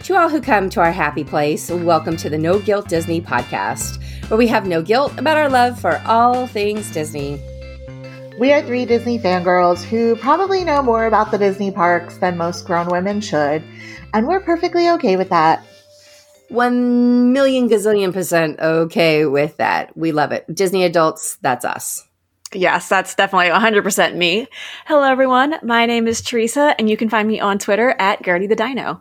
To all who come to our happy place, welcome to the No Guilt Disney podcast, where we have no guilt about our love for all things Disney. We are three Disney fangirls who probably know more about the Disney parks than most grown women should, and we're perfectly okay with that. 1,000,000 gazillion% okay with that. We love it. Disney adults, that's us. Yes, that's definitely 100% me. Hello, everyone. My name is Teresa, and you can find me on Twitter at Gertie the Dino.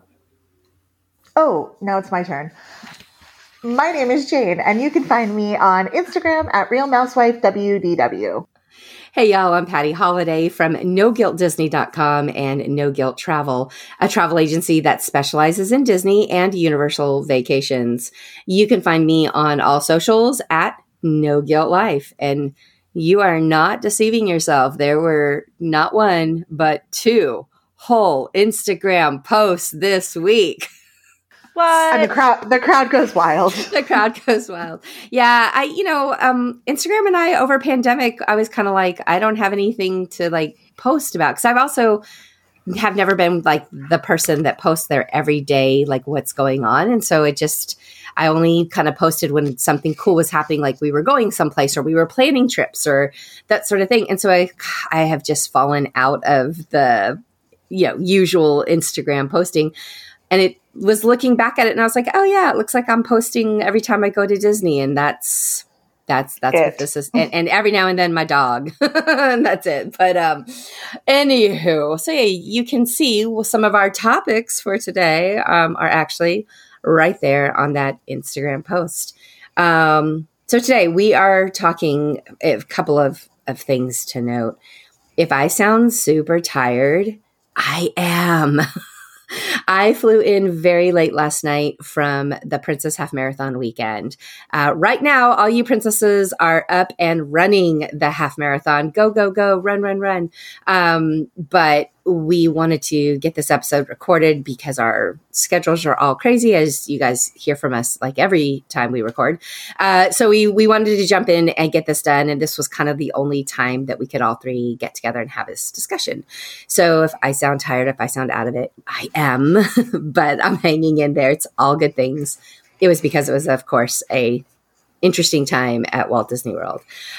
Oh, now it's my turn. My name is Jane, and you can find me on Instagram at RealMousewifeWDW. Hey, y'all, I'm Patty Holiday from NoGuiltDisney.com and No Guilt Travel, a travel agency that specializes in Disney and Universal vacations. You can find me on all socials at No Guilt Life, and you are not deceiving yourself. There were not one, but two whole Instagram posts this week. What? And the crowd goes wild. The crowd goes wild. Yeah, Instagram and I over pandemic, I was kind of like, I don't have anything to like post about, because I've also have never been like the person that posts there every day, like what's going on. And so I only kind of posted when something cool was happening, like we were going someplace or we were planning trips or that sort of thing. And so I have just fallen out of the, usual Instagram posting. And it was looking back at it and I was like, oh yeah, it looks like I'm posting every time I go to Disney. And that's what this is. And every now and then my dog, and that's it. But anywho, so yeah, you can see some of our topics for today are actually right there on that Instagram post. So today we are talking a couple of things to note. If I sound super tired, I am. I flew in very late last night from the Princess Half Marathon weekend. Right now, all you princesses are up and running the half marathon. Go, go, go, run, run, run. But we wanted to get this episode recorded because our schedules are all crazy, as you guys hear from us like every time we record. So we wanted to jump in and get this done. And this was kind of the only time that we could all three get together and have this discussion. So if I sound tired, if I sound out of it, I am, but I'm hanging in there. It's all good things. It was because it was, of course, a interesting time at Walt Disney World.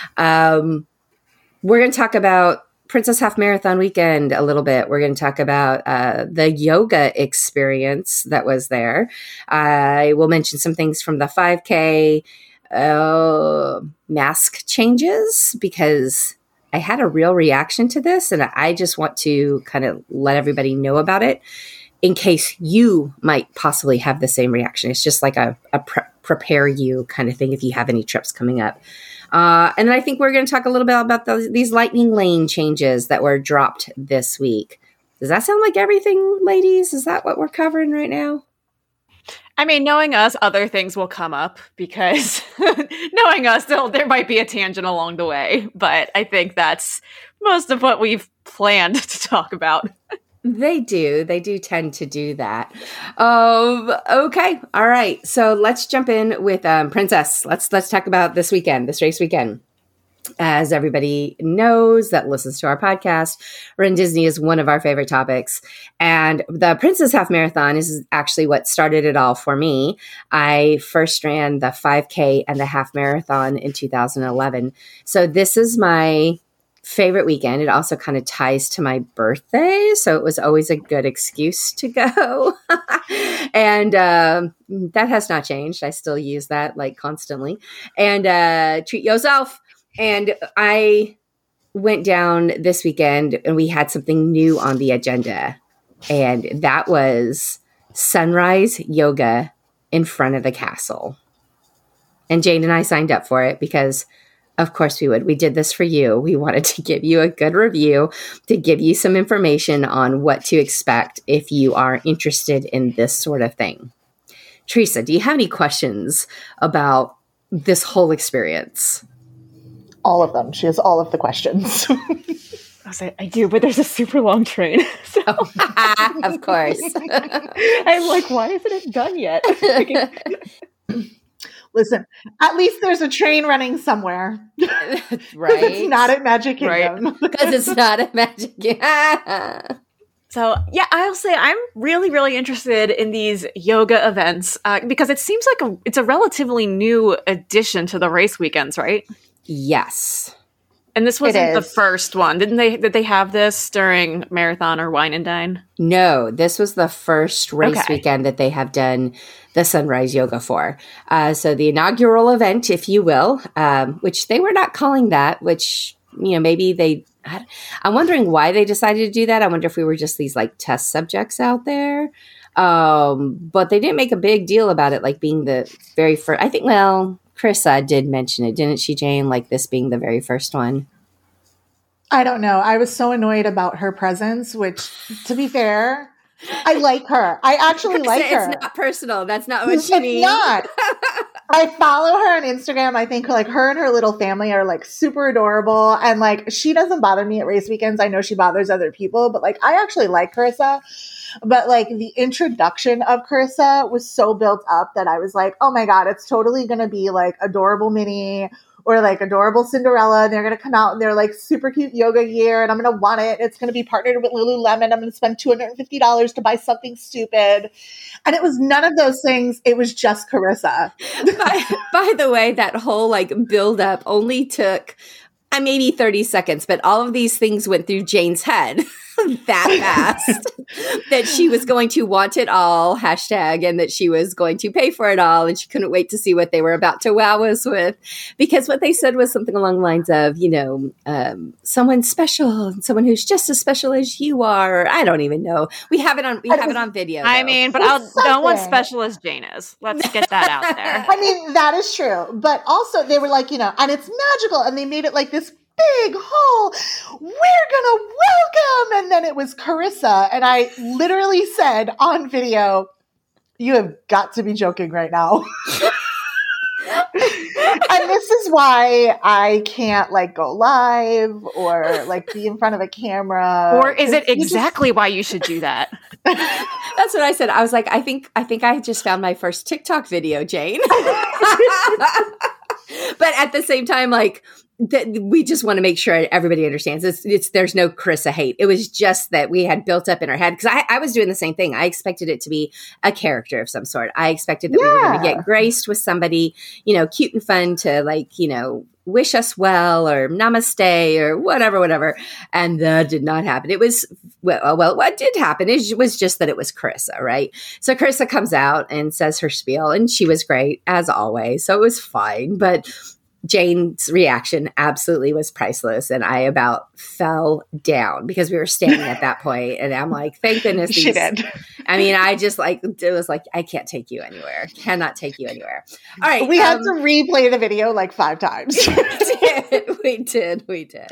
We're going to talk about Princess Half Marathon weekend a little bit. We're going to talk about the yoga experience that was there. I will mention some things from the 5K, mask changes, because I had a real reaction to this and I just want to kind of let everybody know about it in case you might possibly have the same reaction. It's just like a prepare you kind of thing if you have any trips coming up. And then I think we're going to talk a little bit about these lightning lane changes that were dropped this week. Does that sound like everything, ladies? Is that what we're covering right now? I mean, knowing us, other things will come up because knowing us, there might be a tangent along the way. But I think that's most of what we've planned to talk about. They do tend to do that. Okay. All right. So let's jump in with Princess. Let's talk about this race weekend. As everybody knows that listens to our podcast, Run Disney is one of our favorite topics. And the Princess Half Marathon is actually what started it all for me. I first ran the 5K and the half marathon in 2011. So this is my favorite weekend. It also kind of ties to my birthday, so it was always a good excuse to go. And that has not changed. I still use that like constantly. And treat yourself. And I went down this weekend and we had something new on the agenda, and that was sunrise yoga in front of the castle. And Jane and I signed up for it because of course we would. We did this for you. We wanted to give you a good review, to give you some information on what to expect if you are interested in this sort of thing. Teresa, do you have any questions about this whole experience? All of them. She has all of the questions. I do, but there's a super long train. So. Oh, of course. I'm like, why isn't it done yet? Listen, at least there's a train running somewhere. Right. It's not at Magic Kingdom. Because it's not at Magic Kingdom. So yeah, I'll say I'm really, really interested in these yoga events because it seems like it's a relatively new addition to the race weekends, right? Yes. And this wasn't the first one. Did they have this during Marathon or Wine and Dine? No, this was the first race weekend that they have done the Sunrise Yoga for. So the inaugural event, if you will, which they were not calling that, which, maybe I'm wondering why they decided to do that. I wonder if we were just these like test subjects out there. But they didn't make a big deal about it, like being the very first. I think, Carissa did mention it, didn't she, Jane? Like this being the very first one. I don't know. I was so annoyed about her presence, which, to be fair, I like her. I actually like her. It's not personal. That's not what she means. It's not. I follow her on Instagram. I think like her and her little family are like super adorable. And like, she doesn't bother me at race weekends. I know she bothers other people, but like, I actually like Carissa. But like the introduction of Carissa was so built up that I was like, oh my God, it's totally going to be like adorable Minnie or like adorable Cinderella. And they're going to come out in their like super cute yoga gear and I'm going to want it. It's going to be partnered with Lululemon. I'm going to spend $250 to buy something stupid. And it was none of those things. It was just Carissa. By the way, that whole like build up only took maybe 30 seconds, but all of these things went through Jane's head that fast that she was going to want it all, hashtag, and that she was going to pay for it all. And she couldn't wait to see what they were about to wow us with, because what they said was something along the lines of, someone special, someone who's just as special as you are. Or I don't even know. We have it on video. Though. I mean, but no one's special as Jane is. Let's get that out there. I mean, that is true. But also they were like, and it's magical. And they made it like this big hole. We're gonna welcome. And then it was Carissa. And I literally said on video, you have got to be joking right now. And this is why I can't like go live or like be in front of a camera. Or is it exactly why you should do that? That's what I said. I was like, I think I just found my first TikTok video, Jane. But at the same time, like, we just want to make sure everybody understands there's no Carissa hate. It was just that we had built up in our head, because I was doing the same thing. I expected it to be a character of some sort. I expected that we were going to get graced with somebody, cute and fun to like, wish us well or namaste or whatever. And that did not happen. It was, well, what did happen was just that it was Carissa, right? So Carissa comes out and says her spiel, and she was great as always. So it was fine. But Jane's reaction absolutely was priceless. And I about fell down because we were standing at that point. And I'm like, thank goodness. She did. I mean, I just like, it was like, I can't take you anywhere. Cannot take you anywhere. All right. We had to replay the video like 5 times. We did.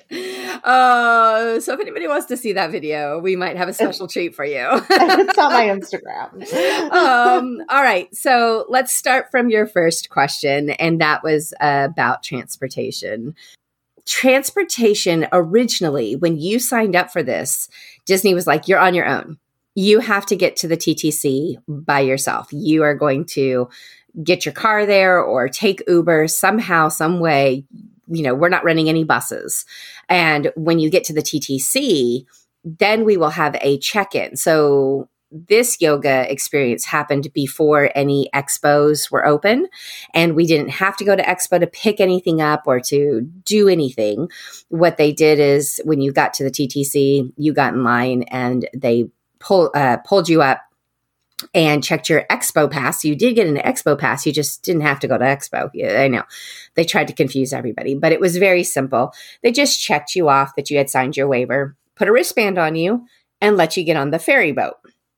So if anybody wants to see that video, we might have a special treat for you. It's on my Instagram. All right. So let's start from your first question. And that was about transportation. Transportation, originally, when you signed up for this, Disney was like, you're on your own. You have to get to the TTC by yourself. You are going to get your car there or take Uber somehow, some way. We're not renting any buses. And when you get to the TTC, then we will have a check-in. So this yoga experience happened before any expos were open, and we didn't have to go to expo to pick anything up or to do anything. What they did is when you got to the TTC, you got in line and they pulled you up and checked your expo pass. You did get an expo pass. You just didn't have to go to expo. Yeah, I know they tried to confuse everybody, but it was very simple. They just checked you off that you had signed your waiver, put a wristband on you, and let you get on the ferry boat.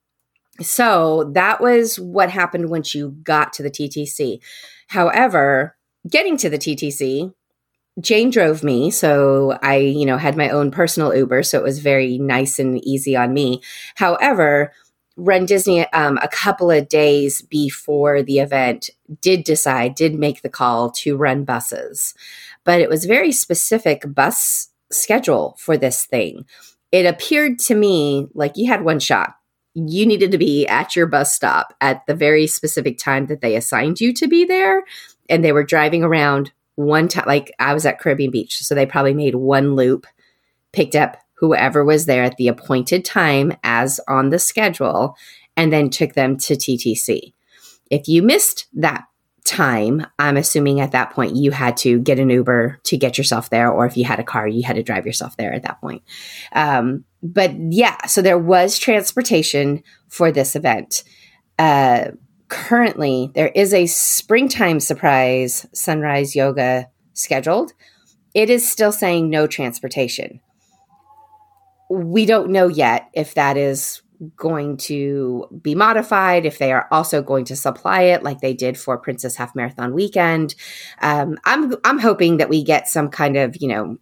So that was what happened once you got to the TTC. However, getting to the TTC, Jane drove me. So I, had my own personal Uber. So it was very nice and easy on me. However, Run Disney, a couple of days before the event, did make the call to run buses. But it was very specific bus schedule for this thing. It appeared to me like you had one shot. You needed to be at your bus stop at the very specific time that they assigned you to be there. And they were driving around one time, like I was at Caribbean Beach. So they probably made one loop, picked up whoever was there at the appointed time as on the schedule and then took them to TTC. If you missed that time, I'm assuming at that point you had to get an Uber to get yourself there, or if you had a car, you had to drive yourself there at that point. But yeah, so there was transportation for this event. Currently, there is a springtime surprise sunrise yoga scheduled. It is still saying no transportation. We don't know yet if that is going to be modified, if they are also going to supply it like they did for Princess Half Marathon weekend. I'm hoping that we get some kind of,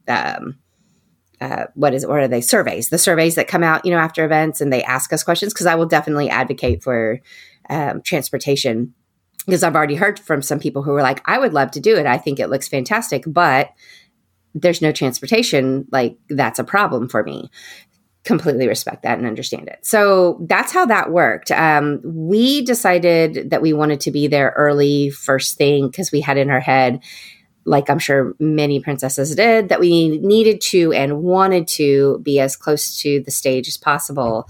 what are they? Surveys, the surveys that come out, after events and they ask us questions, because I will definitely advocate for transportation, because I've already heard from some people who were like, I would love to do it. I think it looks fantastic, but there's no transportation. Like, that's a problem for me. Completely respect that and understand it. So that's how that worked. We decided that we wanted to be there early first thing because we had in our head, like I'm sure many princesses did, that we needed to and wanted to be as close to the stage as possible.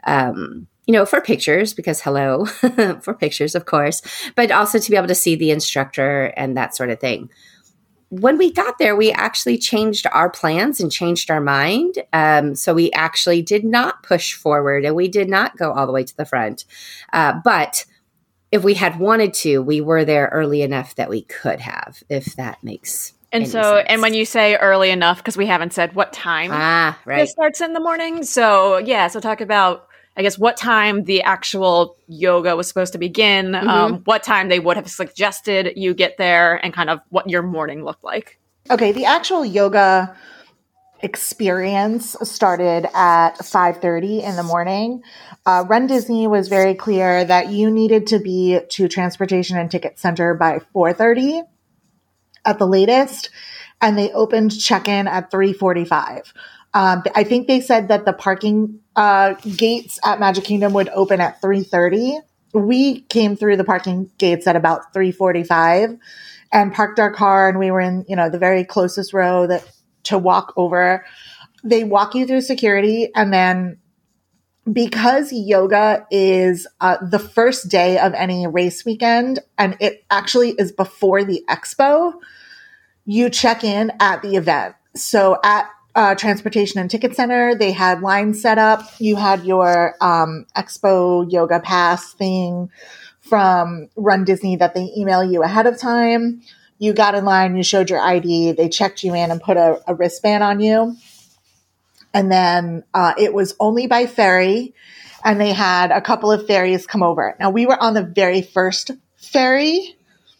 For pictures, because for pictures, of course, but also to be able to see the instructor and that sort of thing. When we got there, we actually changed our plans and changed our mind. So we actually did not push forward and we did not go all the way to the front. But if we had wanted to, we were there early enough that we could have, if that makes any sense. And when you say early enough, because we haven't said what time it starts in the morning. So talk about, I guess, what time the actual yoga was supposed to begin, what time they would have suggested you get there, and kind of what your morning looked like. Okay, the actual yoga experience started at 5:30 in the morning. Run Disney was very clear that you needed to be to Transportation and Ticket Center by 4:30 at the latest, and they opened check-in at 3:45. I think they said that the parking gates at Magic Kingdom would open at 3:30. We came through the parking gates at about 3:45 and parked our car, and we were in, the very closest row to walk over. They walk you through security, and then because yoga is the first day of any race weekend, and it actually is before the expo, you check in at the event. So at Transportation and Ticket Center, they had lines set up. You had your Expo Yoga Pass thing from Run Disney that they email you ahead of time. You got in line, you showed your ID, they checked you in and put a wristband on you. And then it was only by ferry, and they had a couple of ferries come over. Now, we were on the very first ferry,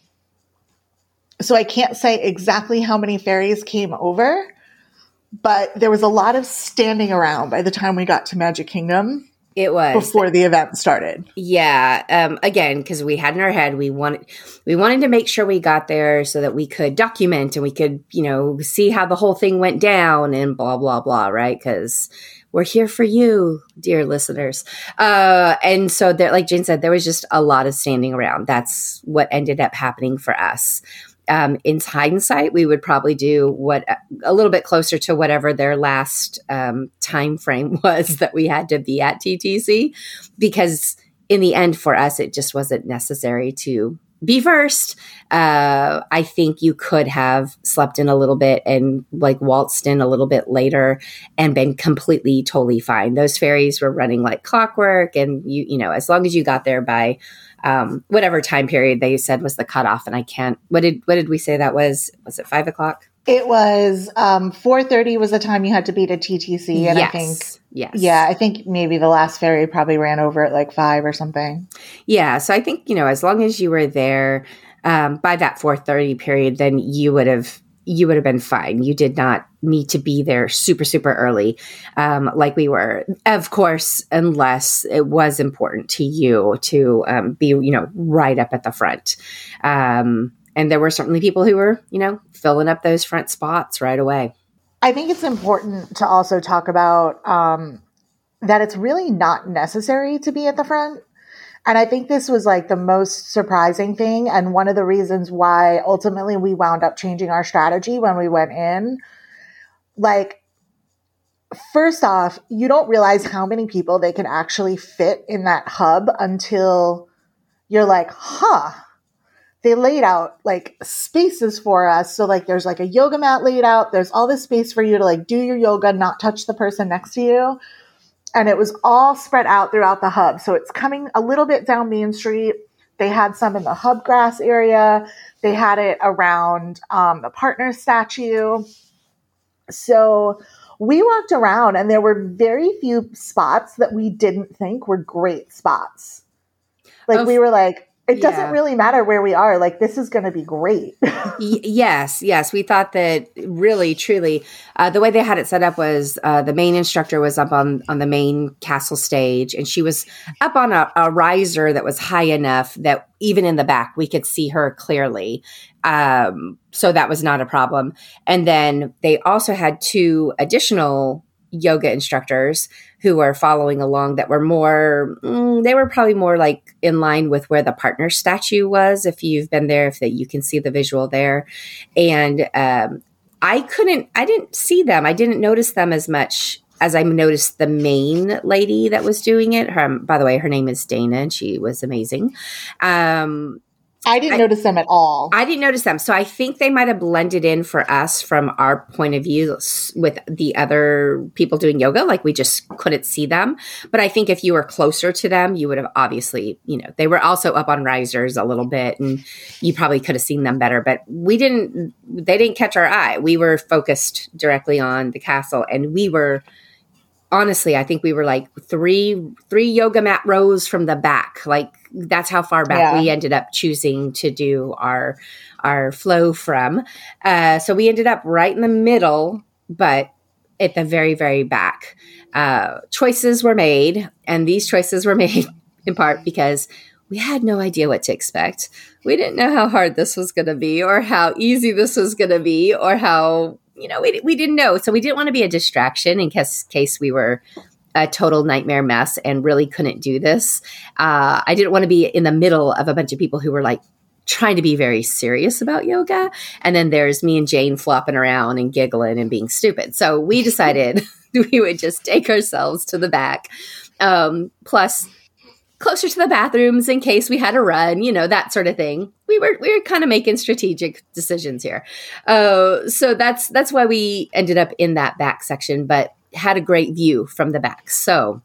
so I can't say exactly how many ferries came over, but there was a lot of standing around by the time we got to Magic Kingdom. It was before the event started. Yeah. Again, because we had in our head, we wanted to make sure we got there so that we could document and we could, see how the whole thing went down and blah, blah, blah. Right. Because we're here for you, dear listeners. And so there, like Jane said, there was just a lot of standing around. That's what ended up happening for us. In hindsight, we would probably do a little bit closer to whatever their last time frame was that we had to be at TTC, because in the end for us, it just wasn't necessary to be first. I think you could have slept in a little bit and like waltzed in a little bit later and been completely, totally fine. Those ferries were running like clockwork, and as long as you got there by whatever time period they said was the cutoff. And I can't, what did we say that was? Was it 5:00? It was 4:30 was the time you had to be to TTC. And yes. I think maybe the last ferry probably ran over at like 5 or something. Yeah. So I think, as long as you were there by that 4:30 period, then you would have been fine. You did not need to be there super, super early like we were, of course, unless it was important to you to be, right up at the front. And there were certainly people who were, filling up those front spots right away. I think it's important to also talk about that it's really not necessary to be at the front. And I think this was like the most surprising thing. And one of the reasons why ultimately we wound up changing our strategy when we went in. Like, first off, you don't realize how many people they can actually fit in that hub until you're like, huh. They laid out like spaces for us. So like there's like a yoga mat laid out. There's all this space for you to like do your yoga, not touch the person next to you. And it was all spread out throughout the hub. So it's coming a little bit down Main Street. They had some in the hub grass area. They had it around the partner statue. So we walked around and there were very few spots that we didn't think were great spots. Like we were like, it doesn't really matter where we are. Like, this is going to be great. Yes. We thought that really, truly, the way they had it set up was the main instructor was up on the main castle stage, and she was up on a riser that was high enough that even in the back, we could see her clearly. So that was not a problem. And then they also had 2 additional yoga instructors who were following along that were more, they were probably more like in line with where the partner statue was. If you've been there, if that you can see the visual there. And I didn't see them. I didn't notice them as much as I noticed the main lady that was doing it. By the way, her name is Dana, and she was amazing. I didn't notice them at all. I didn't notice them. So I think they might have blended in for us from our point of view with the other people doing yoga. Like we just couldn't see them. But I think if you were closer to them, you would have obviously, they were also up on risers a little bit and you probably could have seen them better. But they didn't catch our eye. We were focused directly on the castle, and we were, honestly, I think we were like three yoga mat rows from the back. Like that's how far back we ended up choosing to do our flow from. So we ended up right in the middle, but at the very, very back. Choices were made, and these choices were made in part because we had no idea what to expect. We didn't know how hard this was going to be, or how easy this was going to be, or how, we didn't know. So we didn't want to be a distraction in case we were a total nightmare mess and really couldn't do this. I didn't want to be in the middle of a bunch of people who were like trying to be very serious about yoga. And then there's me and Jane flopping around and giggling and being stupid. So we decided we would just take ourselves to the back. Plus closer to the bathrooms in case we had to run, that sort of thing. We were kind of making strategic decisions here. So that's why we ended up in that back section, but had a great view from the back. So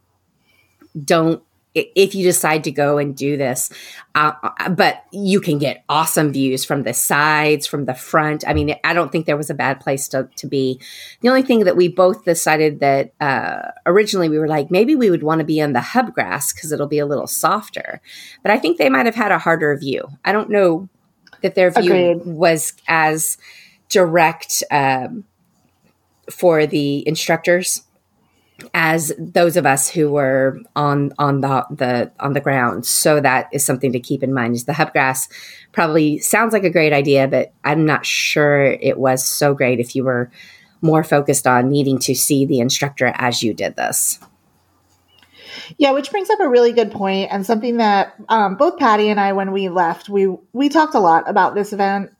if you decide to go and do this, but you can get awesome views from the sides, from the front. I mean, I don't think there was a bad place to be. The only thing that we both decided that originally we were like, maybe we would want to be on the hub grass because it'll be a little softer. But I think they might have had a harder view. I don't know that their view was as direct for the instructors as those of us who were on the ground. So that is something to keep in mind. Is the hub grass probably sounds like a great idea, but I'm not sure it was so great if you were more focused on needing to see the instructor as you did this. Yeah, which brings up a really good point, and something that both Patty and I, when we left, we talked a lot about this event,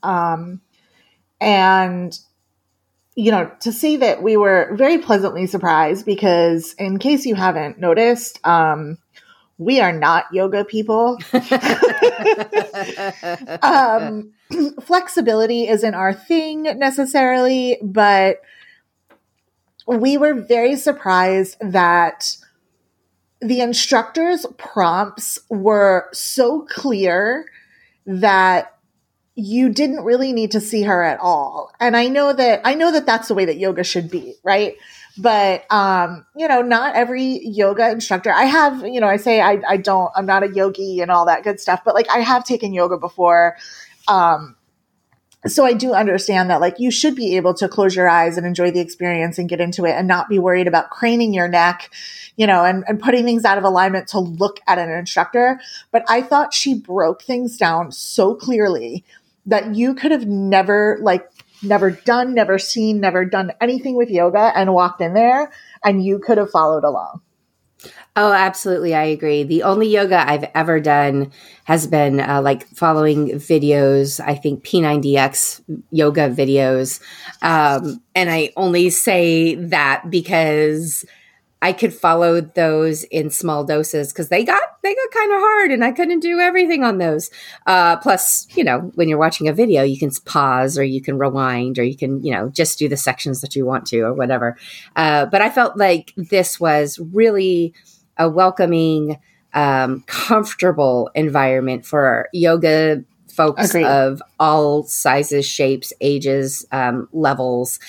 and to see that we were very pleasantly surprised, because in case you haven't noticed, we are not yoga people. Flexibility isn't our thing necessarily, but we were very surprised that the instructor's prompts were so clear that you didn't really need to see her at all. And I know that that's the way that yoga should be, right? But, not every yoga instructor, I have, I say I'm not a yogi and all that good stuff, but like I have taken yoga before. So I do understand that like you should be able to close your eyes and enjoy the experience and get into it and not be worried about craning your neck, and putting things out of alignment to look at an instructor. But I thought she broke things down so clearly that you could have never done anything with yoga and walked in there and you could have followed along. Oh, absolutely. I agree. The only yoga I've ever done has been like following videos, I think P90X yoga videos. And I only say that because I could follow those in small doses because they got kind of hard and I couldn't do everything on those. Plus, when you're watching a video, you can pause or you can rewind or you can, just do the sections that you want to or whatever. But I felt like this was really a welcoming, comfortable environment for yoga folks Agreed. of all sizes, shapes, ages, levels.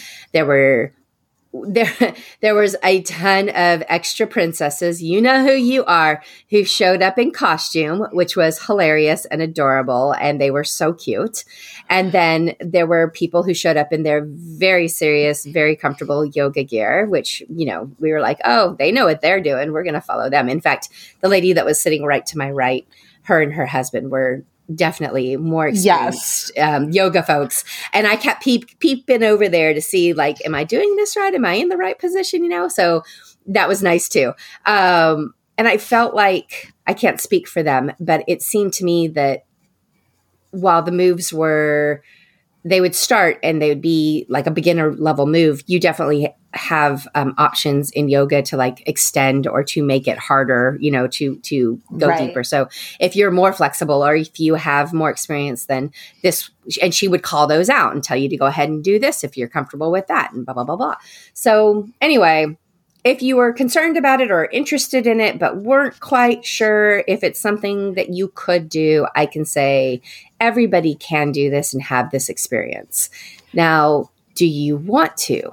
There was a ton of extra princesses, you know who you are, who showed up in costume, which was hilarious and adorable, and they were so cute. And then there were people who showed up in their very serious, very comfortable yoga gear, which, we were like, oh, they know what they're doing. We're going to follow them. In fact, the lady that was sitting right to my right, her and her husband were definitely more experienced yoga folks. And I kept peeping over there to see, like, am I doing this right? Am I in the right position? So that was nice too. And I felt like, I can't speak for them, but it seemed to me that while the moves they would start and they would be like a beginner level move, you definitely have options in yoga to like extend or to make it harder, to go deeper. So if you're more flexible or if you have more experience than this, and she would call those out and tell you to go ahead and do this if you're comfortable with that and blah, blah, blah, blah. So anyway, if you were concerned about it or interested in it, but weren't quite sure if it's something that you could do, I can say everybody can do this and have this experience. Now, do you want to?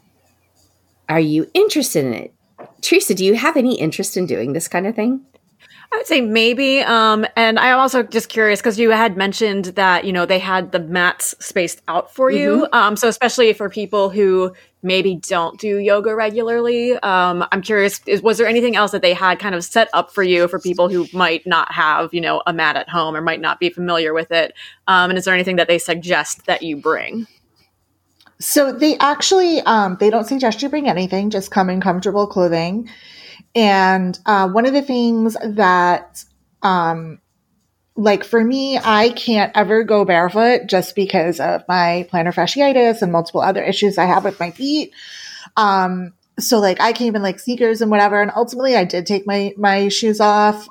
Are you interested in it? Teresa, do you have any interest in doing this kind of thing? I would say maybe. And I'm also just curious because you had mentioned that, they had the mats spaced out for you. So especially for people who maybe don't do yoga regularly, I'm curious, was there anything else that they had kind of set up for you for people who might not have, a mat at home or might not be familiar with it? And is there anything that they suggest that you bring? So they actually, they don't suggest you bring anything, just come in comfortable clothing. And one of the things that, like for me, I can't ever go barefoot just because of my plantar fasciitis and multiple other issues I have with my feet. So like I came in like sneakers and whatever. And ultimately I did take my shoes off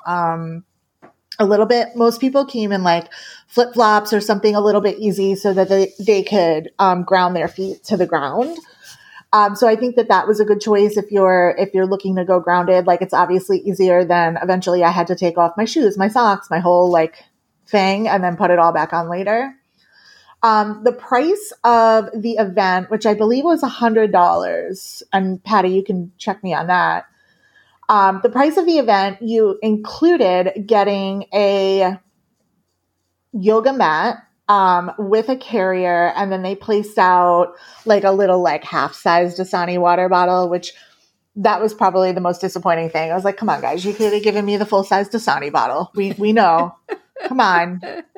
a little bit. Most people came in like flip flops or something a little bit easy so that they could ground their feet to the ground. So I think that was a good choice if you're looking to go grounded. Like it's obviously easier than eventually I had to take off my shoes, my socks, my whole like thing, and then put it all back on later. The price of the event, which I believe was $100, and Patty, you can check me on that. The price of the event, you included getting a yoga mat with a carrier, and then they placed out like a little like half-sized Dasani water bottle, which that was probably the most disappointing thing. I was like, come on, guys, you could have given me the full-size Dasani bottle. We know. Come on.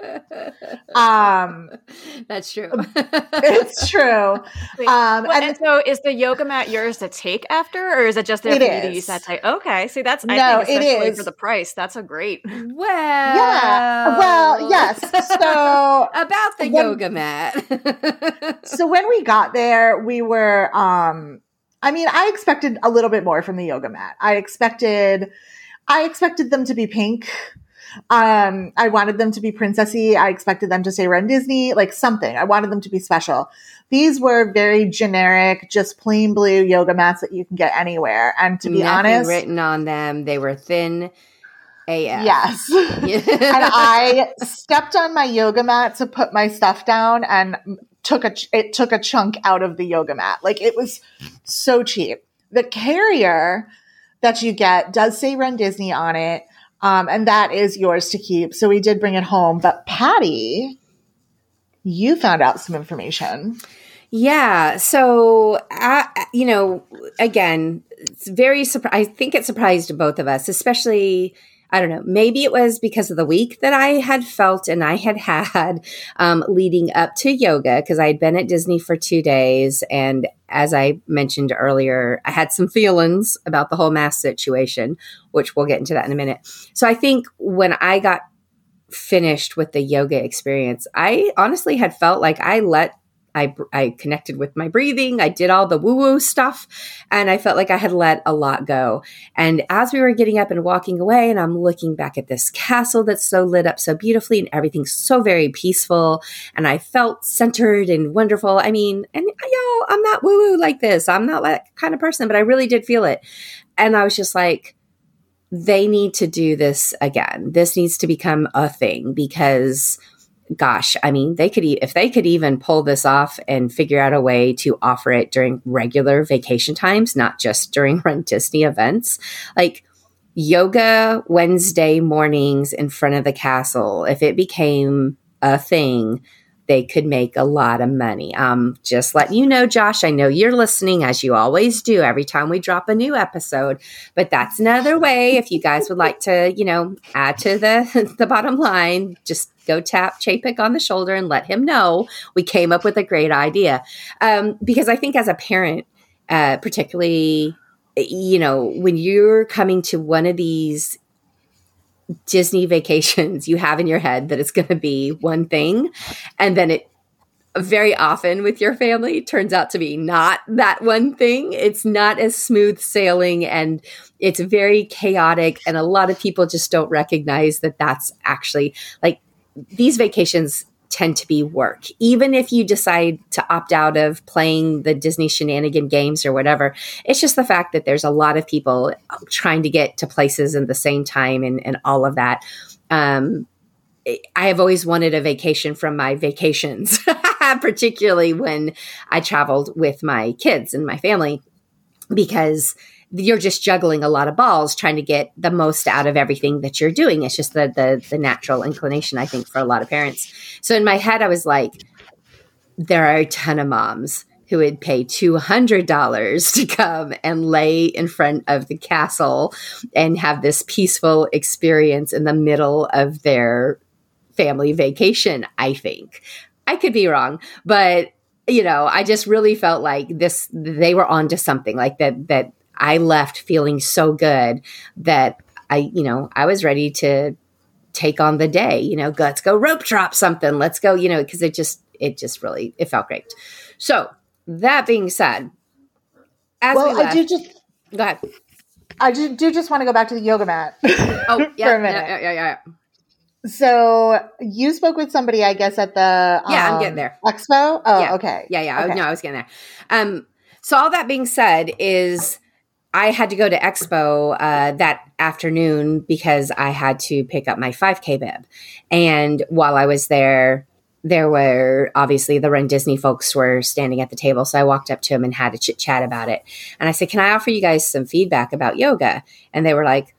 That's true. It's true. And so is the yoga mat yours to take after, or is it just there for you to use that type? Okay. See, I think especially for the price, that's a great. Well, yeah. Well, yes. So about the yoga mat. So when we got there, we were, I expected a little bit more from the yoga mat. I expected them to be pink. I wanted them to be princessy. I expected them to say Run Disney, like something. I wanted them to be special. These were very generic, just plain blue yoga mats that you can get anywhere. And to be honest, written on them, they were thin AF. Yes. And I stepped on my yoga mat to put my stuff down and it took a chunk out of the yoga mat. Like it was so cheap. The carrier that you get does say Run Disney on it. And that is yours to keep. So we did bring it home. But Patty, you found out some information. Yeah. So, again, it's very I think it surprised both of us, especially I don't know. Maybe it was because of the week that I had felt and I had had leading up to yoga, because I had been at Disney for 2 days. And as I mentioned earlier, I had some feelings about the whole mask situation, which we'll get into that in a minute. So I think when I got finished with the yoga experience, I honestly had felt like I connected with my breathing. I did all the woo-woo stuff, and I felt like I had let a lot go. And as we were getting up and walking away, and I'm looking back at this castle that's so lit up so beautifully, and everything's so very peaceful, and I felt centered and wonderful. I mean, and y'all, I'm not woo-woo like this. I'm not that kind of person, but I really did feel it. And I was just like, they need to do this again. This needs to become a thing, because gosh, I mean, if they could even pull this off and figure out a way to offer it during regular vacation times, not just during Run Disney events, like yoga Wednesday mornings in front of the castle, if it became a thing, they could make a lot of money. Just letting you know, Josh, I know you're listening, as you always do every time we drop a new episode, but that's another way. If you guys would like to, add to the bottom line, just go tap Chapek on the shoulder and let him know we came up with a great idea. Because I think as a parent, particularly, when you're coming to one of these Disney vacations, you have in your head that it's going to be one thing, and then it very often with your family turns out to be not that one thing. It's not as smooth sailing, and it's very chaotic, and a lot of people just don't recognize that that's actually, like, these vacations tend to be work. Even if you decide to opt out of playing the Disney shenanigan games or whatever, it's just the fact that there's a lot of people trying to get to places in the same time and all of that. I have always wanted a vacation from my vacations, particularly when I traveled with my kids and my family, because you're just juggling a lot of balls trying to get the most out of everything that you're doing. It's just the natural inclination, I think, for a lot of parents. So in my head, I was like, there are a ton of moms who would pay $200 to come and lay in front of the castle and have this peaceful experience in the middle of their family vacation, I think. I could be wrong, but I just really felt like they were onto something, like that I left feeling so good that I was ready to take on the day, let's go rope drop something. Let's go, because it just really, it felt great. So that being said, go ahead. I do just want to go back to the yoga mat. Oh, yeah, for a minute. Yeah. So you spoke with somebody, I guess, at the I'm getting there. Expo. Oh, yeah. Okay. Yeah. Okay. No, I was getting there. So all that being said is I had to go to Expo that afternoon because I had to pick up my 5K bib. And while I was there were obviously the Run Disney folks were standing at the table. So I walked up to them and had a chit chat about it. And I said, can I offer you guys some feedback about yoga? And they were like,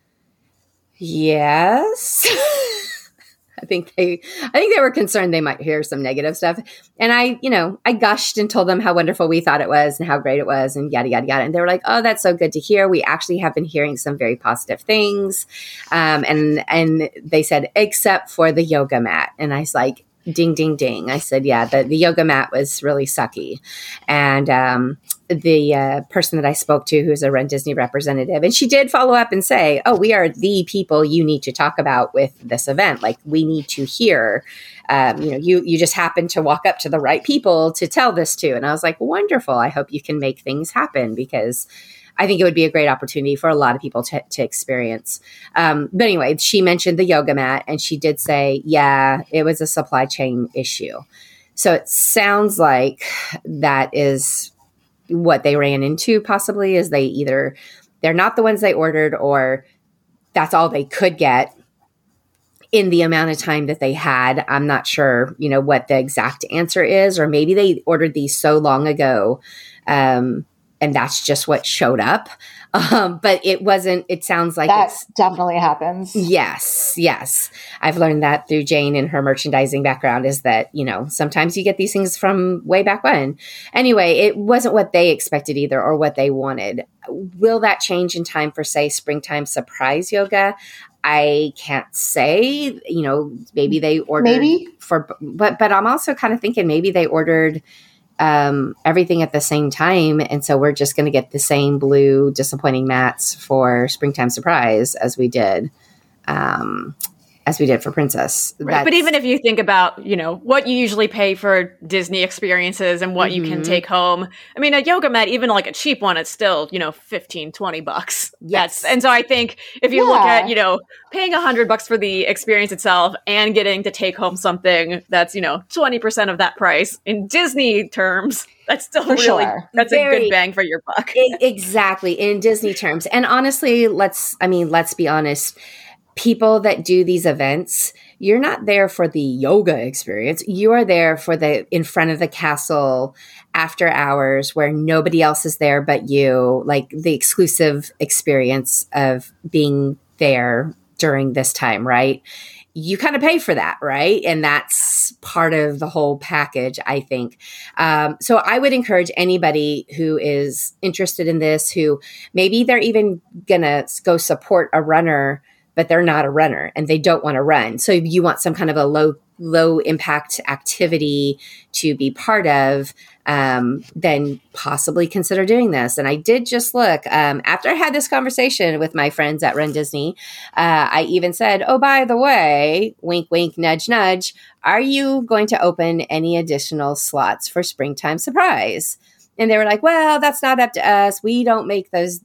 yes. I think they were concerned they might hear some negative stuff. And I gushed and told them how wonderful we thought it was and how great it was and yada, yada, yada. And they were like, oh, that's so good to hear. We actually have been hearing some very positive things. And they said, except for the yoga mat. And I was like, ding, ding, ding. I said, yeah, the yoga mat was really sucky. And the person that I spoke to, who's a Run Disney representative, and she did follow up and say, oh, we are the people you need to talk about with this event. Like, we need to hear, you just happen to walk up to the right people to tell this to. And I was like, wonderful. I hope you can make things happen, because I think it would be a great opportunity for a lot of people to experience. But anyway, she mentioned the yoga mat, and she did say, yeah, it was a supply chain issue. So it sounds like that is what they ran into, possibly, is they're not the ones they ordered, or that's all they could get in the amount of time that they had. I'm not sure, what the exact answer is, or maybe they ordered these so long ago, and that's just what showed up. But it sounds like that definitely happens. Yes. I've learned that through Jane and her merchandising background, is that, sometimes you get these things from way back when. Anyway, it wasn't what they expected either, or what they wanted. Will that change in time for, say, springtime surprise yoga? I can't say, maybe they ordered but I'm also kind of thinking maybe they ordered everything at the same time. And so we're just going to get the same blue disappointing mats for Springtime Surprise as we did for Princess. Right. But even if you think about, what you usually pay for Disney experiences and what you can take home, I mean, a yoga mat, even like a cheap one, it's still, $15-20. Yes. And so I think if you look at, paying $100 for the experience itself and getting to take home something that's, 20% of that price in Disney terms, that's still that's a good bang for your buck. Exactly. In Disney terms. And honestly, let's be honest. People that do these events, you're not there for the yoga experience. You are there for the in front of the castle after hours where nobody else is there but you, like the exclusive experience of being there during this time, right? You kind of pay for that, right? And that's part of the whole package, I think. So I would encourage anybody who is interested in this, who maybe they're even going to go support a runner, but they're not a runner and they don't want to run. So you want some kind of a low impact activity to be part of, then possibly consider doing this. And I did just look, after I had this conversation with my friends at Run Disney, I even said, oh, by the way, wink, wink, nudge, nudge, are you going to open any additional slots for Springtime Surprise? And they were like, well, that's not up to us. We don't make those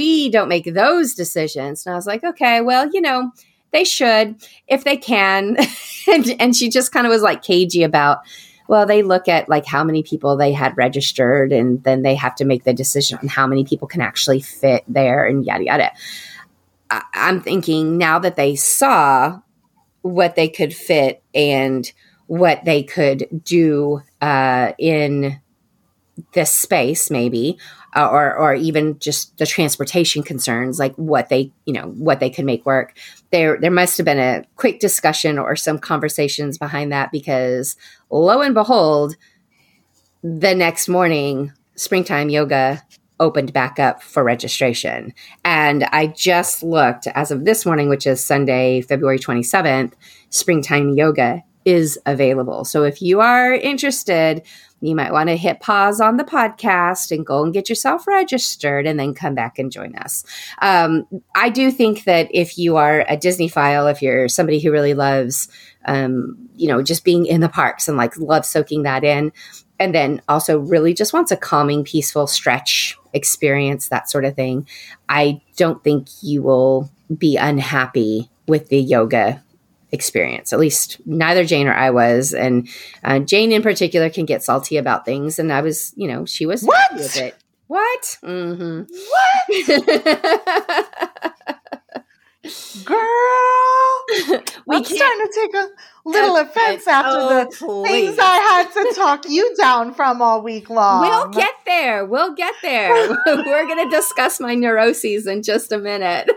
decisions. And I was like, okay, well, they should if they can. and she just kind of was like cagey about, well, they look at like how many people they had registered and then they have to make the decision on how many people can actually fit there and yada, yada. I'm thinking now that they saw what they could fit and what they could do in this space, maybe, or even just the transportation concerns, like what they could make work. There must have been a quick discussion or some conversations behind that, because lo and behold, the next morning, Springtime Yoga opened back up for registration. And I just looked as of this morning, which is Sunday, February 27th, Springtime Yoga is available. So if you are interested, you might want to hit pause on the podcast and go and get yourself registered and then come back and join us. I do think that if you are a Disney-phile, if you're somebody who really loves, just being in the parks and like loves soaking that in, and then also really just wants a calming, peaceful stretch experience, that sort of thing, I don't think you will be unhappy with the yoga experience. At least neither Jane or I was. And Jane in particular can get salty about things. And I was, she was happy with it. What? Mm-hmm. What? Girl, I'm starting to take a little offense after the things I had to talk you down from all week long. We'll get there. We're going to discuss my neuroses in just a minute.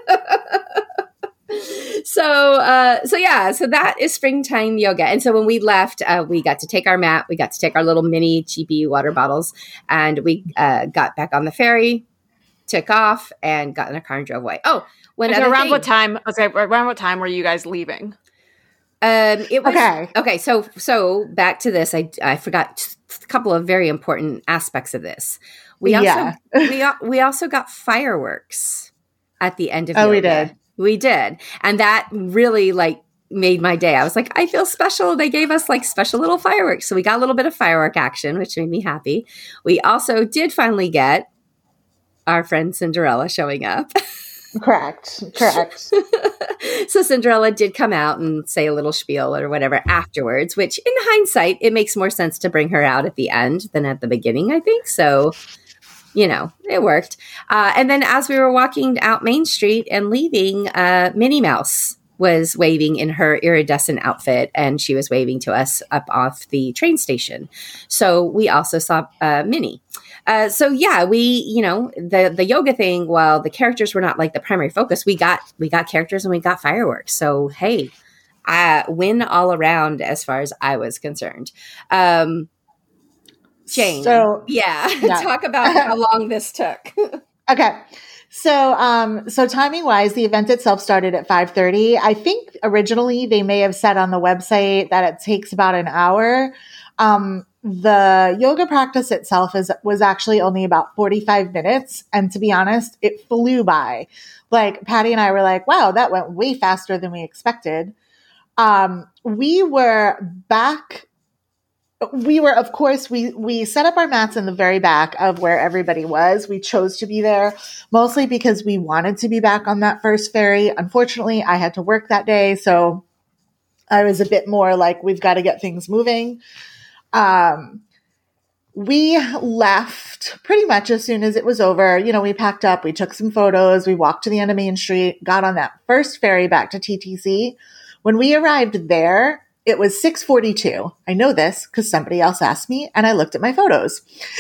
So that is Springtime Yoga. And so when we left, we got to take our mat, we got to take our little mini cheapy water bottles, and we got back on the ferry, took off, and got in a car and drove away. Oh, around what time were you guys leaving? It was okay. So back to this. I forgot a couple of very important aspects of this. We also got fireworks at the end of yoga. We did. And that really made my day. I was like, I feel special. They gave us special little fireworks. So we got a little bit of firework action, which made me happy. We also did finally get our friend Cinderella showing up. Correct. So Cinderella did come out and say a little spiel or whatever afterwards, which in hindsight, it makes more sense to bring her out at the end than at the beginning, I think. So it worked. And then as we were walking out Main Street and leaving, Minnie Mouse was waving in her iridescent outfit, and she was waving to us up off the train station. So we also saw Minnie. We, the yoga thing, while the characters were not the primary focus, we got characters and we got fireworks. So, hey, win all around as far as I was concerned. Jane, talk about how long this took. Okay. So timing wise, the event itself started at 5:30. I think originally they may have said on the website that it takes about an hour. The yoga practice itself was actually only about 45 minutes. And to be honest, it flew by. Like Patty and I were like, wow, that went way faster than we expected. We were back. Of course, we set up our mats in the very back of where everybody was. We chose to be there mostly because we wanted to be back on that first ferry. Unfortunately, I had to work that day. So I was a bit more like, we've got to get things moving. We left pretty much as soon as it was over. You know, we packed up, we took some photos, we walked to the end of Main Street, got on that first ferry back to TTC. When we arrived there, it was 6:42. I know this because somebody else asked me and I looked at my photos.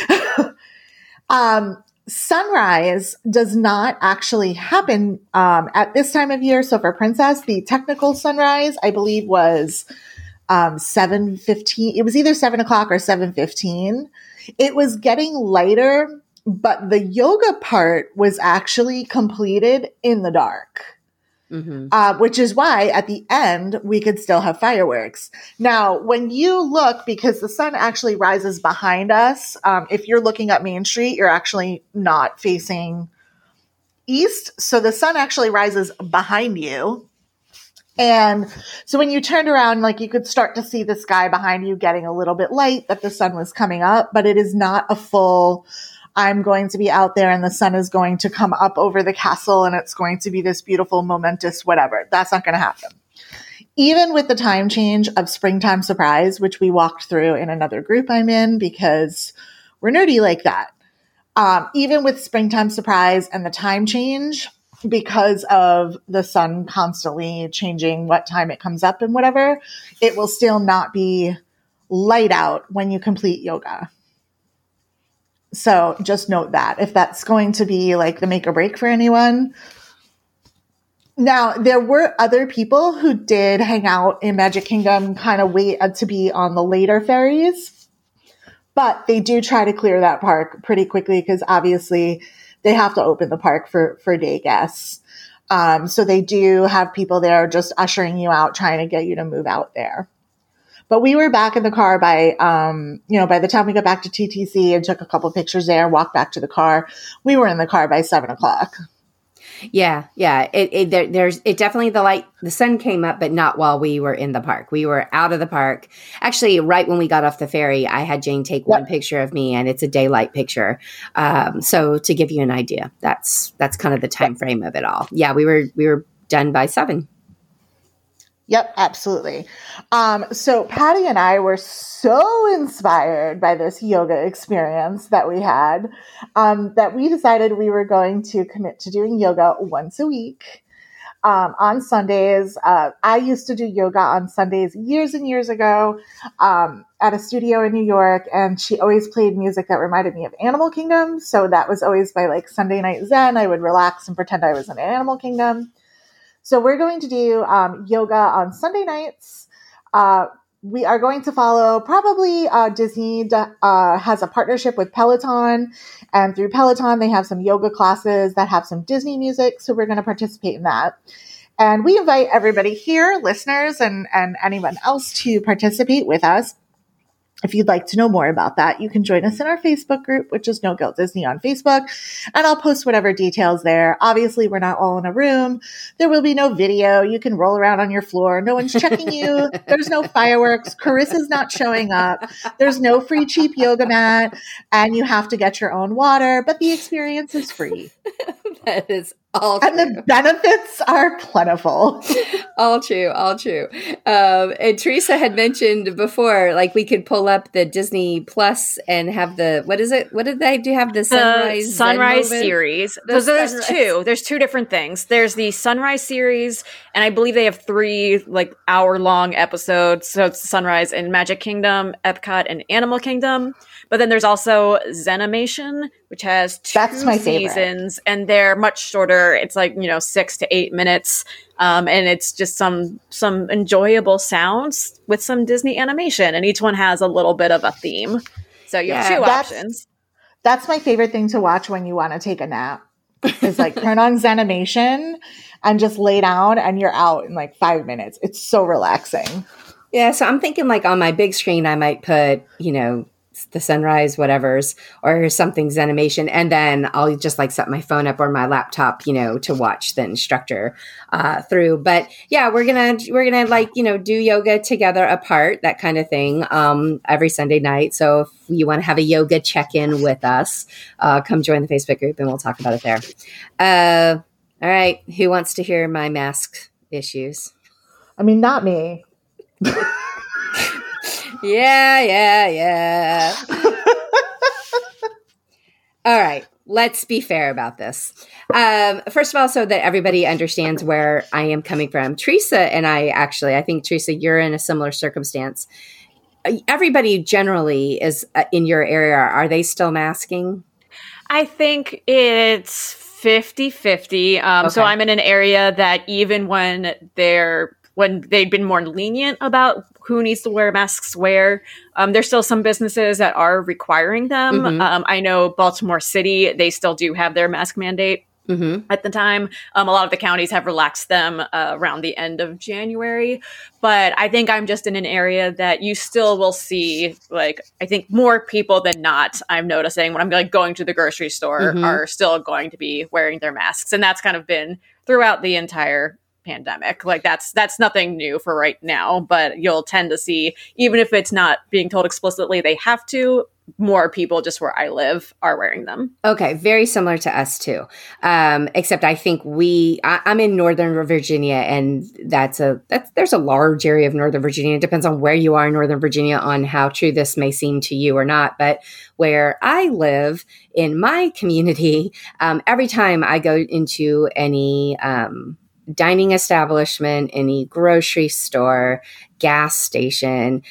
Sunrise does not actually happen at this time of year. So for Princess, the technical sunrise, I believe, was 7:15. It was either 7 o'clock or 7:15. It was getting lighter, but the yoga part was actually completed in the dark. Which is why at the end we could still have fireworks. Now, when you look, because the sun actually rises behind us, if you're looking at Main Street, you're actually not facing east. So the sun actually rises behind you. And so when you turned around, like you could start to see the sky behind you getting a little bit light, that the sun was coming up, but it is not a full, I'm going to be out there and the sun is going to come up over the castle and it's going to be this beautiful, momentous, whatever. That's not going to happen. Even with the time change of Springtime Surprise, which we walked through in another group I'm in because we're nerdy like that. Even with Springtime Surprise and the time change, because of the sun constantly changing what time it comes up and whatever, it will still not be light out when you complete yoga. So just note that if that's going to be like the make or break for anyone. Now, there were other people who did hang out in Magic Kingdom, kind of wait to be on the later ferries, but they do try to clear that park pretty quickly because obviously they have to open the park for day guests. So they do have people there just ushering you out, trying to get you to move out there. But we were back in the car by the time we got back to TTC and took a couple pictures there, walked back to the car, we were in the car by 7 o'clock. Yeah. There's definitely the sun came up, but not while we were in the park. We were out of the park. Actually, right when we got off the ferry, I had Jane take one picture of me, and it's a daylight picture. So to give you an idea, that's kind of the time frame of it all. Yeah, we were done by 7. Yep, absolutely. So Patty and I were so inspired by this yoga experience that we had, that we decided we were going to commit to doing yoga once a week, on Sundays. I used to do yoga on Sundays years and years ago, at a studio in New York, and she always played music that reminded me of Animal Kingdom. So that was always my like Sunday night zen. I would relax and pretend I was in Animal Kingdom. So we're going to do yoga on Sunday nights. We are going to follow probably Disney has a partnership with Peloton, and through Peloton they have some yoga classes that have some Disney music. So we're going to participate in that. And we invite everybody here, listeners and anyone else, to participate with us. If you'd like to know more about that, you can join us in our Facebook group, which is No Guilt Disney on Facebook, and I'll post whatever details there. Obviously, we're not all in a room. There will be no video. You can roll around on your floor. No one's checking you. There's no fireworks. Carissa's not showing up. There's no free cheap yoga mat, and you have to get your own water, but the experience is free. That is all true. And the benefits are plentiful. All true. And Teresa had mentioned before, like we could pull up the Disney Plus and have the, what is it? What did they do? Have the Sunrise series. Because there's two different things. There's the Sunrise series, and I believe they have 3 like hour-long episodes. So it's Sunrise in Magic Kingdom, Epcot, and Animal Kingdom. But then there's also Zenimation, which has 2 seasons, and they're much shorter. It's like, 6 to 8 minutes. And it's just some enjoyable sounds with some Disney animation. And each one has a little bit of a theme. So you have 2 options. That's my favorite thing to watch when you want to take a nap. is like turn on Zenimation and just lay down and you're out in like 5 minutes. It's so relaxing. Yeah, so I'm thinking like on my big screen, I might put, the sunrise, whatever's, or something Zenimation, and then I'll just like set my phone up or my laptop, to watch the instructor through. But yeah, we're gonna like do yoga together apart, that kind of thing, every Sunday night. So if you want to have a yoga check-in with us, come join the Facebook group and we'll talk about it there. All right, who wants to hear my mask issues? I mean, not me. Yeah. All right, let's be fair about this. First of all, so that everybody understands where I am coming from. Teresa and I think, Teresa, you're in a similar circumstance. Everybody generally is in your area. Are they still masking? I think it's 50-50. Okay. So I'm in an area that even when they've been more lenient about who needs to wear masks where, there's still some businesses that are requiring them. Mm-hmm. I know Baltimore City, they still do have their mask mandate at the time. A lot of the counties have relaxed them around the end of January. But I think I'm just in an area that you still will see, like, I think more people than not, I'm noticing when I'm like going to the grocery store are still going to be wearing their masks. And that's kind of been throughout the entire pandemic. Like that's nothing new for right now, but you'll tend to see, even if it's not being told explicitly they have to, more people just where I live are wearing them. Okay. Very similar to us too. Except I think I'm in Northern Virginia, and there's a large area of Northern Virginia. It depends on where you are in Northern Virginia on how true this may seem to you or not. But where I live in my community, every time I go into any, dining establishment, any grocery store, gas station,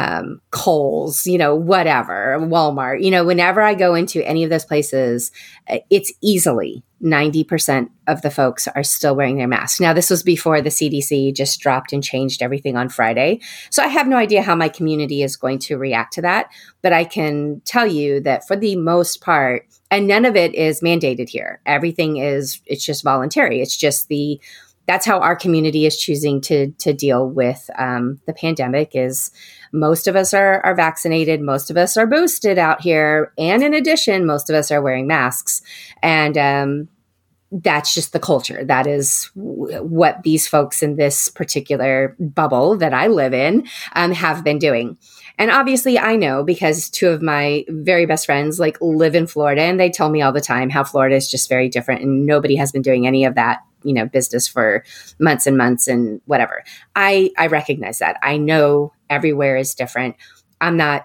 Kohl's, whatever, Walmart, whenever I go into any of those places, it's easily 90% of the folks are still wearing their masks. Now, this was before the CDC just dropped and changed everything on Friday. So I have no idea how my community is going to react to that. But I can tell you that for the most part, and none of it is mandated here. Everything it's just voluntary. It's just that's how our community is choosing to deal with the pandemic. Is most of us are vaccinated, most of us are boosted out here, and in addition, most of us are wearing masks, and that's just the culture. That is what these folks in this particular bubble that I live in have been doing. And obviously I know, because two of my very best friends live in Florida, and they tell me all the time how Florida is just very different and nobody has been doing any of that, business for months and months and whatever. I recognize that. I know everywhere is different. I'm not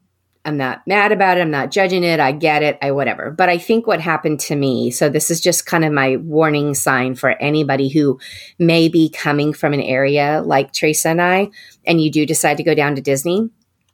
mad about it. I'm not judging it. I get it. Whatever. But I think what happened to me, so this is just kind of my warning sign for anybody who may be coming from an area like Teresa and I, and you do decide to go down to Disney.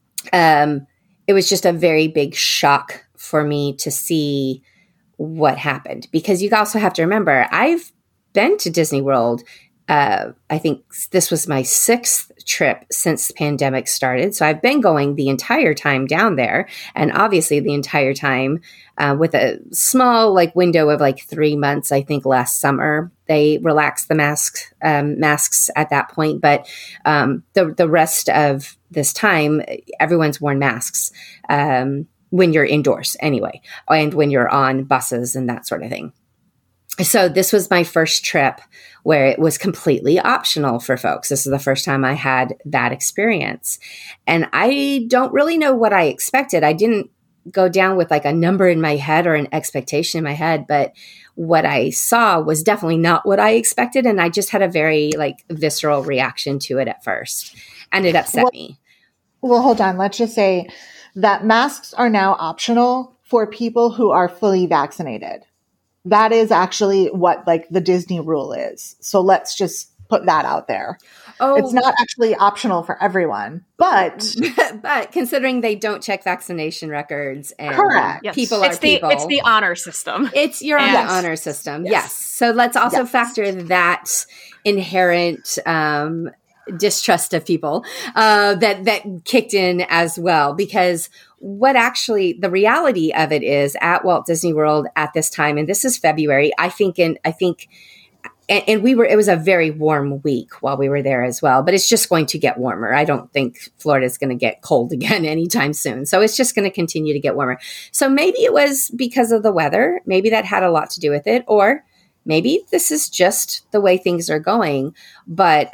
It was just a very big shock for me to see what happened, because you also have to remember, I've been to Disney World. I think this was my 6th trip since the pandemic started. So I've been going the entire time down there, and obviously the entire time with a small window of 3 months. I think last summer they relaxed the masks at that point, but the rest of this time, everyone's worn masks when you're indoors anyway, and when you're on buses and that sort of thing. So this was my first trip where it was completely optional for folks. This is the first time I had that experience. And I don't really know what I expected. I didn't go down with a number in my head or an expectation in my head, but what I saw was definitely not what I expected. And I just had a very visceral reaction to it at first. And it upset me. Well, hold on. Let's just say that masks are now optional for people who are fully vaccinated. That is actually what the Disney rule is. So let's just put that out there. Oh, it's not actually optional for everyone, but considering they don't check vaccination records and correct. People are people. It's the honor system. You're on the honor system. Yes. So let's also factor that inherent distrust of people that kicked in as well, because what actually the reality of it is at Walt Disney World at this time, and this is February, I think it was a very warm week while we were there as well, but it's just going to get warmer. I don't think Florida is going to get cold again anytime soon. So it's just going to continue to get warmer. So maybe it was because of the weather. Maybe that had a lot to do with it, or maybe this is just the way things are going. But,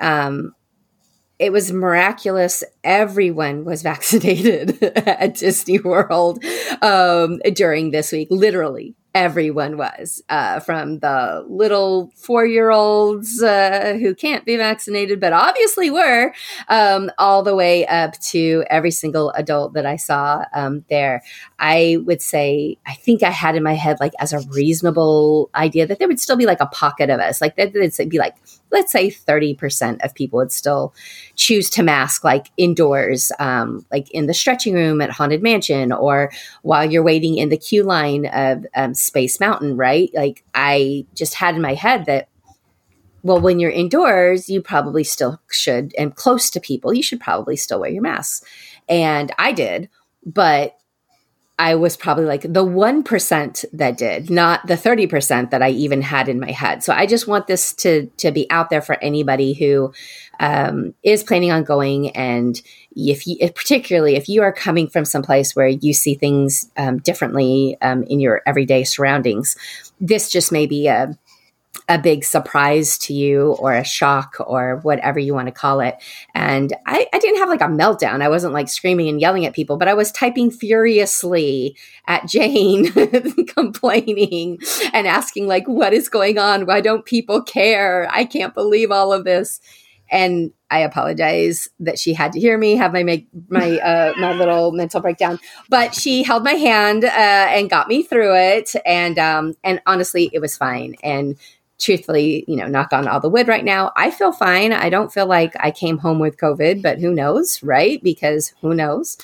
it was miraculous. Everyone was vaccinated at Disney World during this week. Literally, everyone was, from the little 4-year-olds who can't be vaccinated, but obviously were, all the way up to every single adult that I saw there. I would say, I think I had in my head, like, as a reasonable idea that there would still be like a pocket of us, like that it'd be like, let's say 30% of people would still choose to mask, like indoors, like in the stretching room at Haunted Mansion, or while you're waiting in the queue line of Space Mountain, right? Like, I just had in my head that, well, when you're indoors, you probably still should, and close to people, you should probably still wear your masks. And I did, but I was probably like the 1% that did, not the 30% that I even had in my head. So I just want this to be out there for anybody who is planning on going. And particularly if you are coming from someplace where you see things differently in your everyday surroundings, this just may be a big surprise to you, or a shock, or whatever you want to call it. And I didn't have like a meltdown. I wasn't like screaming and yelling at people, but I was typing furiously at Jane, complaining and asking like, what is going on? Why don't people care? I can't believe all of this. And I apologize that she had to hear me have my little mental breakdown, but she held my hand and got me through it. And honestly, it was fine. And truthfully, knock on all the wood right now, I feel fine. I don't feel like I came home with COVID, but who knows, right? Because who knows?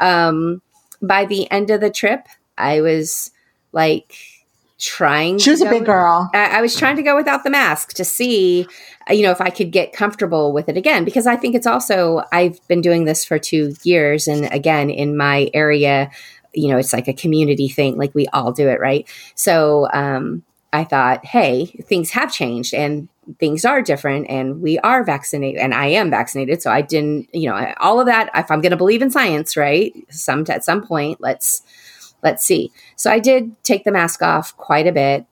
By the end of the trip, I was like trying. She was a big girl. I was trying to go without the mask to see, if I could get comfortable with it again, because I think it's also, I've been doing this for 2 years. And again, in my area, it's like a community thing, like we all do it. Right. So, I thought, hey, things have changed and things are different, and we are vaccinated, and I am vaccinated. So I didn't, all of that, if I'm going to believe in science, right? At some point, let's see. So I did take the mask off quite a bit,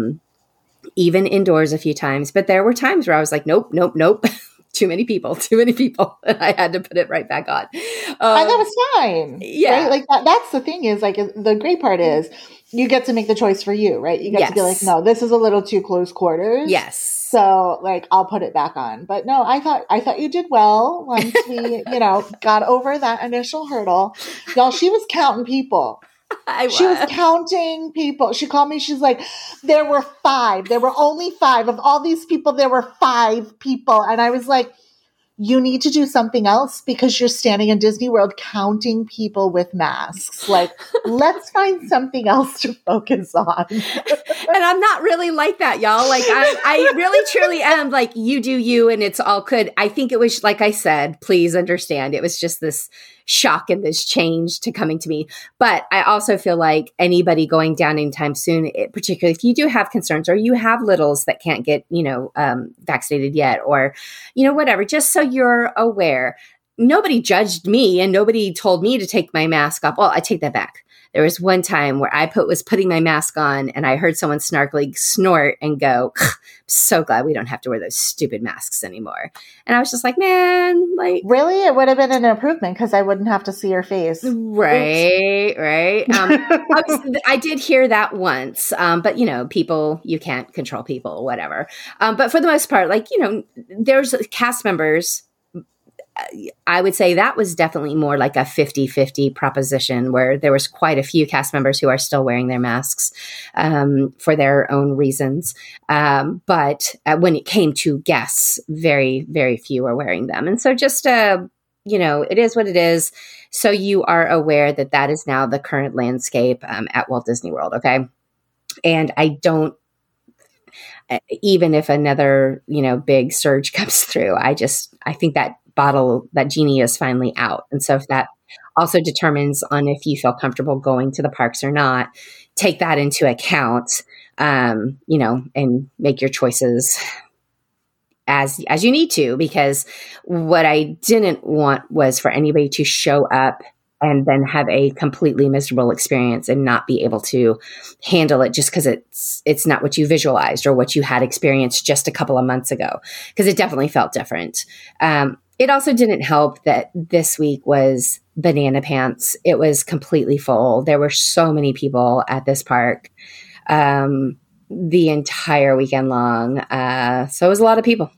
even indoors a few times, but there were times where I was like, nope. Too many people. And I had to put it right back on. And that was fine. Yeah. Right? Like that's the thing is, like, the great part is you get to make the choice for you, right? You get to be like, no, this is a little too close quarters. Yes. So like, I'll put it back on. But no, I thought you did well once we, got over that initial hurdle. Y'all, she was counting people. She was counting people. She called me. She's like, there were 5. There were only 5 of all these people. There were 5 people. And I was like, you need to do something else because you're standing in Disney World counting people with masks. Like, let's find something else to focus on. And I'm not really like that, y'all. Like, I really, truly am like, you do you, and it's all good. I think it was, like I said, please understand, it was just this shock and this change to coming to me. But I also feel like anybody going down anytime soon, particularly if you do have concerns or you have littles that can't get, vaccinated yet, or, whatever, just so you're aware, nobody judged me and nobody told me to take my mask off. Well, I take that back. There was one time where I was putting my mask on and I heard someone snarkily snort and go, I'm so glad we don't have to wear those stupid masks anymore. And I was just like, man, like. Really? It would have been an improvement because I wouldn't have to see your face. Right, right. I did hear that once, but, people, you can't control people, whatever. But for the most part, like, there's cast members. I would say that was definitely more like a 50-50 proposition where there was quite a few cast members who are still wearing their masks for their own reasons. But when it came to guests, very, very few are wearing them. And so just, it is what it is. So you are aware that that is now the current landscape at Walt Disney World. Okay. And I don't even if another, big surge comes through. I think that Genie is finally out. And so if that also determines on if you feel comfortable going to the parks or not, take that into account, and make your choices as you need to, because what I didn't want was for anybody to show up and then have a completely miserable experience and not be able to handle it just because it's not what you visualized or what you had experienced just a couple of months ago, because it definitely felt different. It also didn't help that this week was Banana Pants. It was completely full. There were so many people at this park the entire weekend long. So it was a lot of people.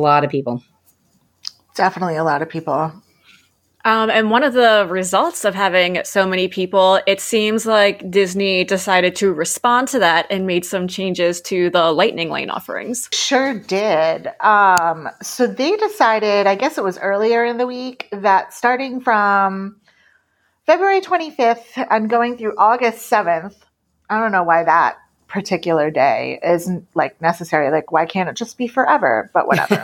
Definitely a lot of people. And one of the results of having so many people, it seems like Disney decided to respond to that and made some changes to the Lightning Lane offerings. Sure did. So they decided, I guess it was earlier in the week, that starting from February 25th and going through August 7th, I don't know why that particular day isn't necessary. Why can't it just be forever? But whatever.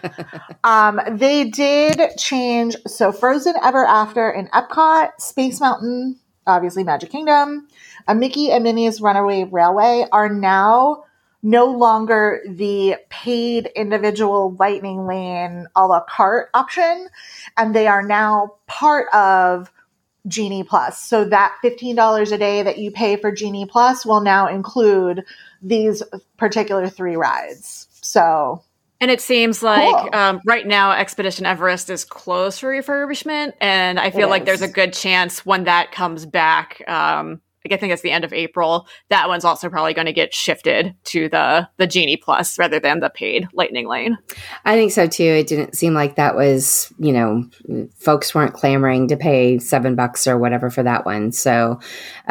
They did change. So Frozen Ever After in Epcot, Space Mountain, obviously Magic Kingdom, a Mickey and Minnie's Runaway Railway are now no longer the paid individual Lightning Lane a la carte option. And they are now part of Genie Plus. So that $15 a day that you pay for Genie Plus will now include these particular 3 rides. So, and it seems like right now Expedition Everest is closed for refurbishment, and I feel like there's a good chance when that comes back, I think it's the end of April, that one's also probably going to get shifted to the Genie Plus rather than the paid Lightning Lane. I think so too. It didn't seem like that was, folks weren't clamoring to pay $7 or whatever for that one. So,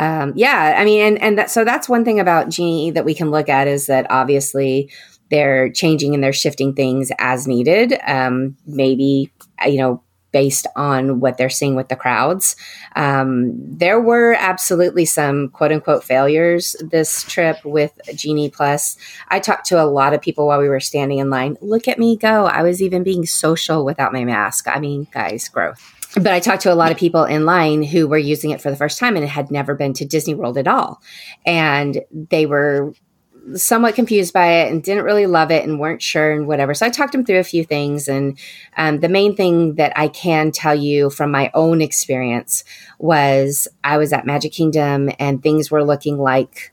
so that's one thing about Genie that we can look at, is that obviously they're changing and they're shifting things as needed. Maybe, based on what they're seeing with the crowds. There were absolutely some quote unquote failures this trip with Genie Plus. I talked to a lot of people while we were standing in line. Look at me go. I was even being social without my mask. I mean, guys, growth. But I talked to a lot of people in line who were using it for the first time and had never been to Disney World at all. And they were somewhat confused by it and didn't really love it and weren't sure and whatever. So I talked them through a few things. And the main thing that I can tell you from my own experience was I was at Magic Kingdom and things were looking like,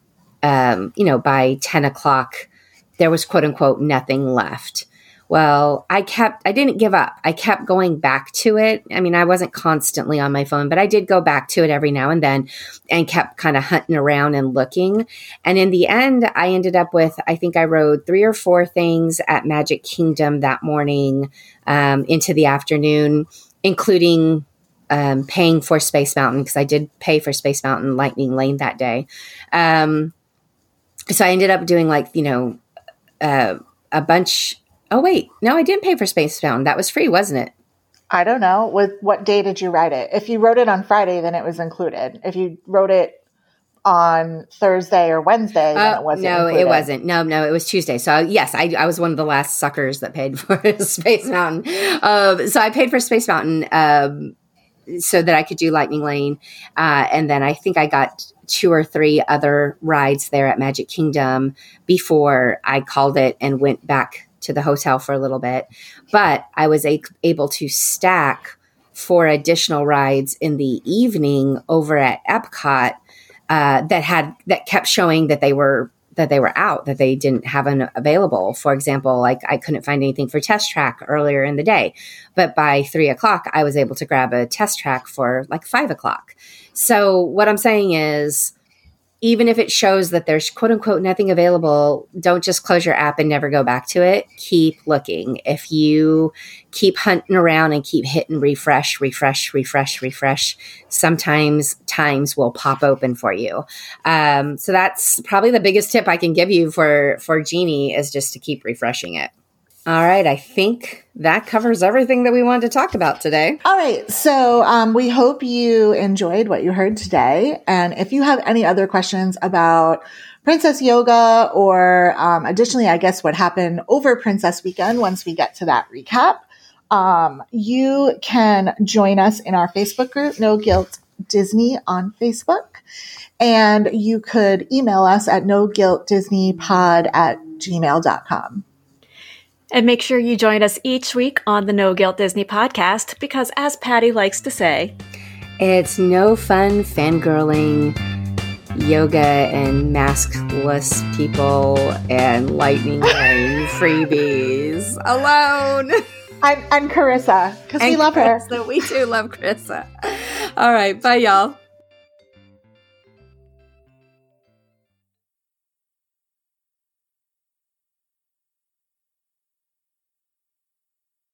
by 10 o'clock, there was quote unquote nothing left. Well, I didn't give up. I kept going back to it. I mean, I wasn't constantly on my phone, but I did go back to it every now and then and kept kind of hunting around and looking. And in the end, I ended up with, I think I rode 3 or 4 things at Magic Kingdom that morning into the afternoon, including paying for Space Mountain, because I did pay for Space Mountain Lightning Lane that day. So I ended up doing a bunch. Oh, wait. No, I didn't pay for Space Mountain. That was free, wasn't it? I don't know. What day did you ride it? If you wrote it on Friday, then it was included. If you wrote it on Thursday or Wednesday, then it wasn't included. It wasn't. No, it was Tuesday. So yes, I was one of the last suckers that paid for Space Mountain. So I paid for Space Mountain so that I could do Lightning Lane. And then I think I got 2 or 3 other rides there at Magic Kingdom before I called it and went back to the hotel for a little bit. But I was able to stack 4 additional rides in the evening over at Epcot that kept showing that they were out, that they didn't have an available. For example, I couldn't find anything for Test Track earlier in the day, but by 3 o'clock, I was able to grab a Test Track for 5 o'clock. So what I'm saying is, even if it shows that there's quote unquote nothing available, don't just close your app and never go back to it. Keep looking. If you keep hunting around and keep hitting refresh, sometimes times will pop open for you. So that's probably the biggest tip I can give you for Genie, is just to keep refreshing it. All right. I think that covers everything that we wanted to talk about today. All right. So we hope you enjoyed what you heard today. And if you have any other questions about Princess Yoga or additionally, I guess what happened over Princess Weekend once we get to that recap, you can join us in our Facebook group, No Guilt Disney on Facebook. And you could email us at noguiltdisneypod@gmail.com. And make sure you join us each week on the No Guilt Disney podcast because, as Patty likes to say, it's no fun fangirling yoga and maskless people and lightning rain freebies alone. And Carissa, because we love her. We do love Carissa. All right. Bye, y'all.